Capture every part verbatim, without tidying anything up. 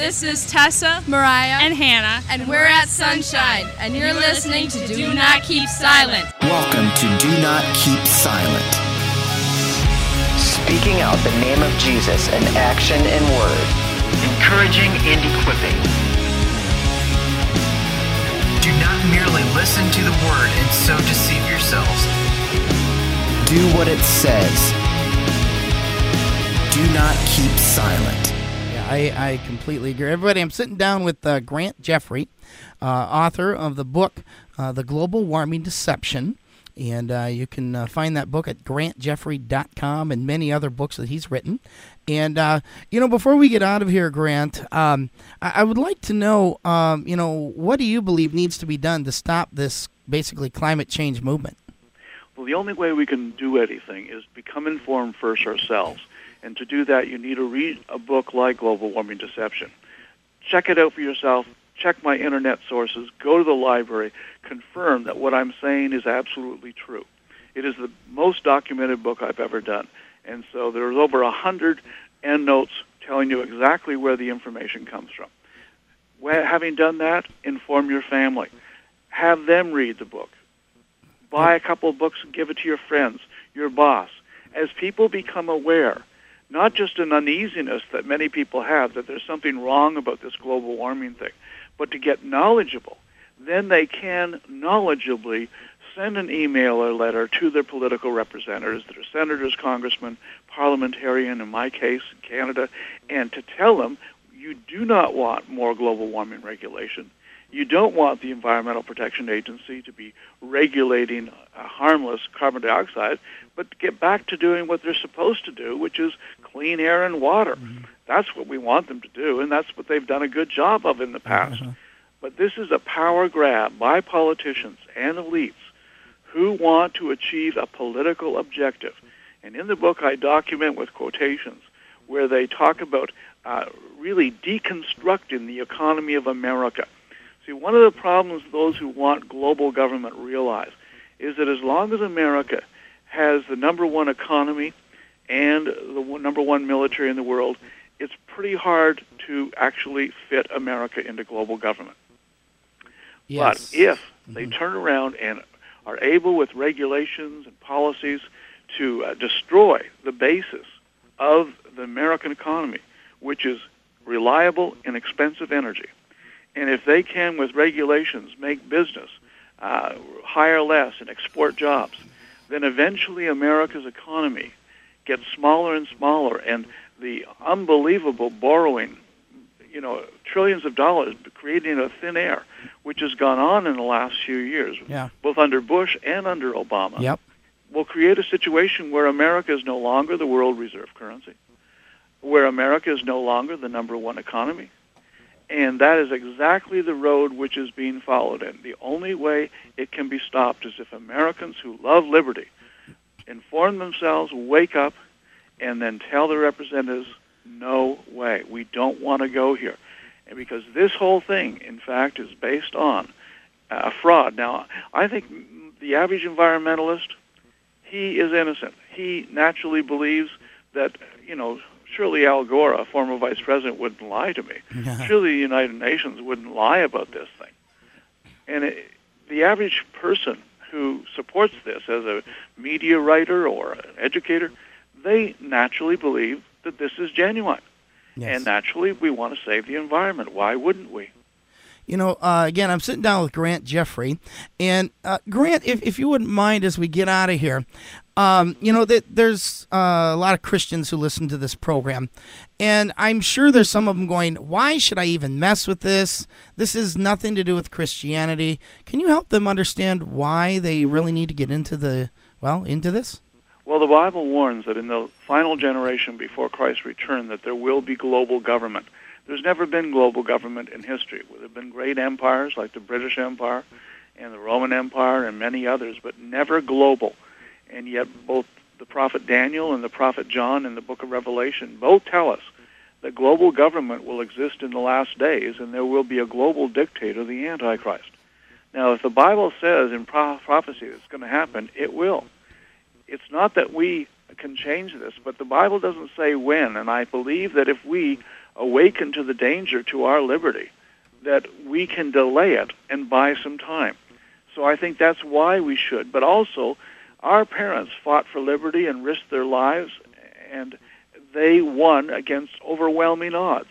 This is Tessa, Mariah, and Hannah, and we're at Sunshine, and you're listening to Do Not Keep Silent. Welcome to Do Not Keep Silent. Speaking out the name of Jesus in action and word. Encouraging and equipping. Do not merely listen to the word and so deceive yourselves. Do what it says. Do not keep silent. Yeah, I, I completely agree. Everybody, I'm sitting down with uh, Grant Jeffrey, uh, author of the book, uh, The Global Warming Deception. And uh, you can uh, find that book at grant jeffrey dot com and many other books that he's written. And, uh, you know, before we get out of here, Grant, um, I-, I would like to know, um, you know, what do you believe needs to be done to stop this basically climate change movement? Well, the only way we can do anything is become informed first ourselves. And to do that, you need to read a book like Global Warming Deception. Check it out for yourself. Check my internet sources. Go to the library. Confirm that what I'm saying is absolutely true. It is the most documented book I've ever done. And so there's over a hundred endnotes telling you exactly where the information comes from. When, having done that, inform your family. Have them read the book. Buy a couple of books and give it to your friends, your boss. As people become aware, not just an uneasiness that many people have that there's something wrong about this global warming thing, but to get knowledgeable, then they can knowledgeably send an email or letter to their political representatives, that are senators, congressmen, parliamentarian, in my case, in Canada, and to tell them you do not want more global warming regulation. You don't want the Environmental Protection Agency to be regulating uh, harmless carbon dioxide, but to get back to doing what they're supposed to do, which is clean air and water. Mm-hmm. That's what we want them to do, and that's what they've done a good job of in the past. Mm-hmm. But this is a power grab by politicians and elites who want to achieve a political objective. And in the book, I document with quotations where they talk about uh, really deconstructing the economy of America. See, one of the problems those who want global government realize is that as long as America has the number one economy and the number one military in the world, it's pretty hard to actually fit America into global government. Yes. But if mm-hmm. they turn around and are able with regulations and policies to uh, destroy the basis of the American economy, which is reliable, inexpensive energy, and if they can, with regulations, make business, uh, hire less, and export jobs, then eventually America's economy gets smaller and smaller, and the unbelievable borrowing, you know, trillions of dollars creating a thin air, which has gone on in the last few years, yeah. both under Bush and under Obama, yep. will create a situation where America is no longer the world reserve currency, where America is no longer the number one economy. And that is exactly the road which is being followed. And the only way it can be stopped is if Americans who love liberty inform themselves, wake up, and then tell their representatives, no way, we don't want to go here. And because this whole thing, in fact, is based on a fraud. Now, I think the average environmentalist, he is innocent. He naturally believes that, you know, surely Al Gore, a former vice president, wouldn't lie to me. Surely the United Nations wouldn't lie about this thing. And it, the average person who supports this as a media writer or an educator, they naturally believe that this is genuine. Yes. And naturally, we want to save the environment. Why wouldn't we? You know, uh, again, I'm sitting down with Grant Jeffrey. And, uh, Grant, if, if you wouldn't mind as we get out of here, um, you know, that there's uh, a lot of Christians who listen to this program. And I'm sure there's some of them going, why should I even mess with this? This has nothing to do with Christianity. Can you help them understand why they really need to get into the, well, into this? Well, the Bible warns that in the final generation before Christ's return that there will be global government. There's never been global government in history. There have been great empires like the British Empire and the Roman Empire and many others, but never global. And yet both the prophet Daniel and the prophet John in the book of Revelation both tell us that global government will exist in the last days, and there will be a global dictator, the Antichrist. Now, if the Bible says in pro- prophecy that it's going to happen, it will. It's not that we can change this, but the Bible doesn't say when, and I believe that if we awaken to the danger to our liberty, that we can delay it and buy some time. So I think that's why we should. But also, our parents fought for liberty and risked their lives, and they won against overwhelming odds.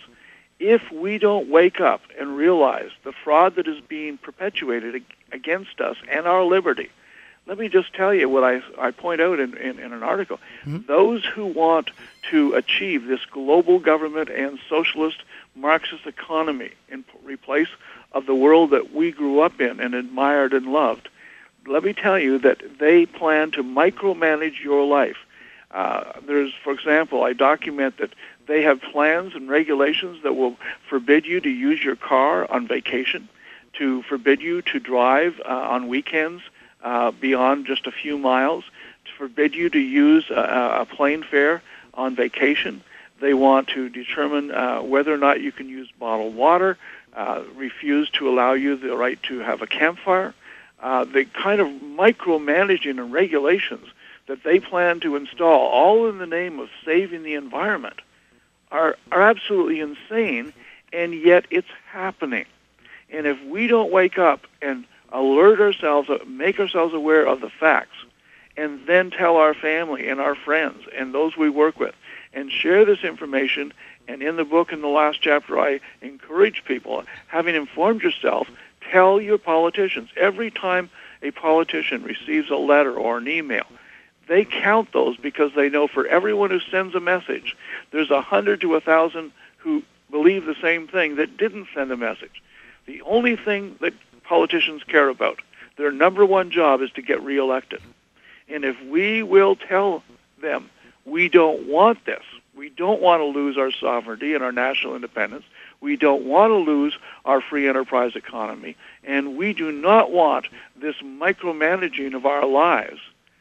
If we don't wake up and realize the fraud that is being perpetuated against us and our liberty, let me just tell you what I, I point out in, in, in an article. Mm-hmm. Those who want to achieve this global government and socialist Marxist economy in replace of the world that we grew up in and admired and loved, let me tell you that they plan to micromanage your life. Uh, there's, for example, I document that they have plans and regulations that will forbid you to use your car on vacation, to forbid you to drive uh, on weekends uh, beyond just a few miles, to forbid you to use a, a plane fare on vacation. They want to determine uh, whether or not you can use bottled water, uh, refuse to allow you the right to have a campfire. Uh, the kind of micromanaging and regulations that they plan to install, all in the name of saving the environment, are, are absolutely insane, and yet it's happening. And if we don't wake up and alert ourselves, make ourselves aware of the facts, and then tell our family and our friends and those we work with, and share this information, and in the book, in the last chapter, I encourage people, having informed yourself, tell your politicians. Every time a politician receives a letter or an email, they count those because they know for everyone who sends a message, there's a hundred to a thousand who believe the same thing that didn't send a message. The only thing that politicians care about, their number one job is to get reelected. And if we will tell them we don't want this, we don't want to lose our sovereignty and our national independence, we don't want to lose our free enterprise economy, and we do not want this micromanaging of our lives,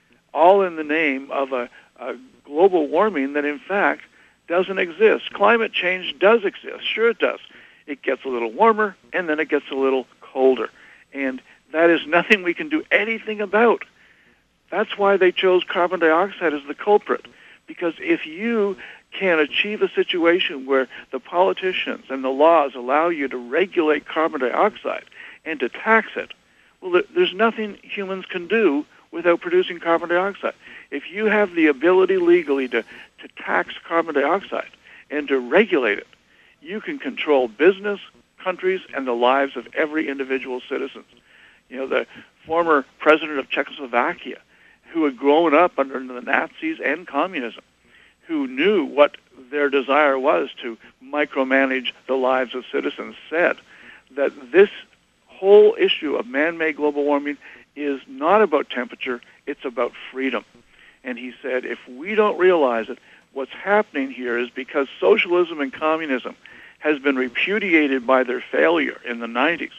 all in the name of a, a global warming that, in fact, doesn't exist. Climate change does exist. Sure it does. It gets a little warmer, and then it gets a little colder. And that is nothing we can do anything about. That's why they chose carbon dioxide as the culprit. Because if you can achieve a situation where the politicians and the laws allow you to regulate carbon dioxide and to tax it, well, there's nothing humans can do without producing carbon dioxide. If you have the ability legally to, to tax carbon dioxide and to regulate it, you can control business, countries, and the lives of every individual citizen. You know, the former president of Czechoslovakia, who had grown up under the Nazis and communism, who knew what their desire was to micromanage the lives of citizens, said that this whole issue of man-made global warming is not about temperature, it's about freedom. And he said, if we don't realize it, what's happening here is because socialism and communism has been repudiated by their failure in the nineties.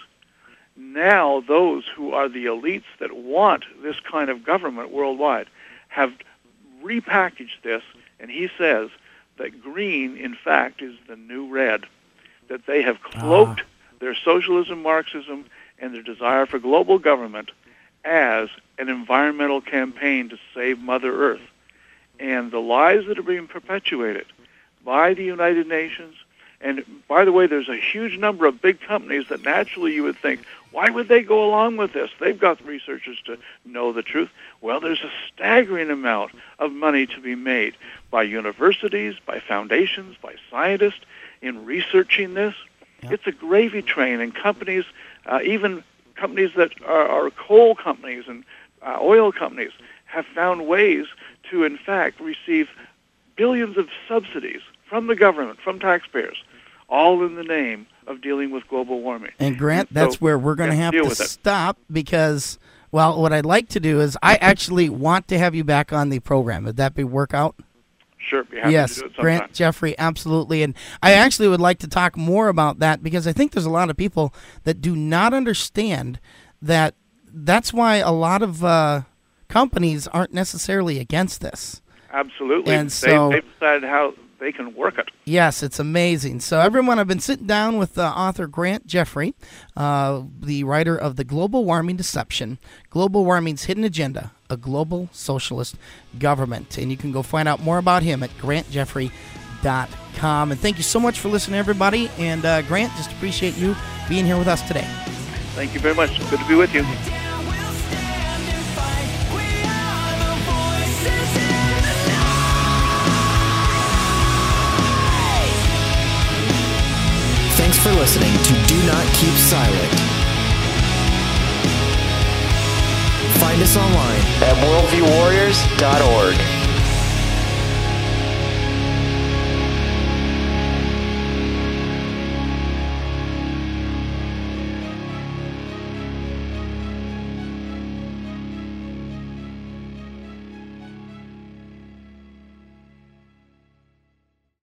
Now those who are the elites that want this kind of government worldwide have repackaged this, and he says that green, in fact, is the new red, that they have cloaked ah. their socialism, Marxism, and their desire for global government as an environmental campaign to save Mother Earth. And the lies that are being perpetuated by the United Nations, and by the way, there's a huge number of big companies that naturally you would think, why would they go along with this? They've got researchers to know the truth. Well, there's a staggering amount of money to be made by universities, by foundations, by scientists in researching this. Yeah. It's a gravy train, and companies, uh, even companies that are, are coal companies and uh, oil companies, have found ways to, in fact, receive billions of subsidies from the government, from taxpayers, all in the name of dealing with global warming. And Grant, and so that's where we're going to have to stop because, well, what I'd like to do is I actually want to have you back on the program. Would that be work out? Sure, be happy yes, to do it sometime. Grant Jeffrey, absolutely. And I actually would like to talk more about that because I think there's a lot of people that do not understand that that's why a lot of uh, companies aren't necessarily against this. Absolutely. And so, they, they've decided how they can work it. Yes, it's amazing. So everyone, I've been sitting down with uh, author Grant Jeffrey, uh, the writer of The Global Warming Deception, Global Warming's Hidden Agenda, a Global Socialist Government. And you can go find out more about him at grant jeffrey dot com. And thank you so much for listening, everybody. And uh, Grant, just appreciate you being here with us today. Thank you very much. Good to be with you. Thanks for listening to Do Not Keep Silent. Find us online at worldview warriors dot org.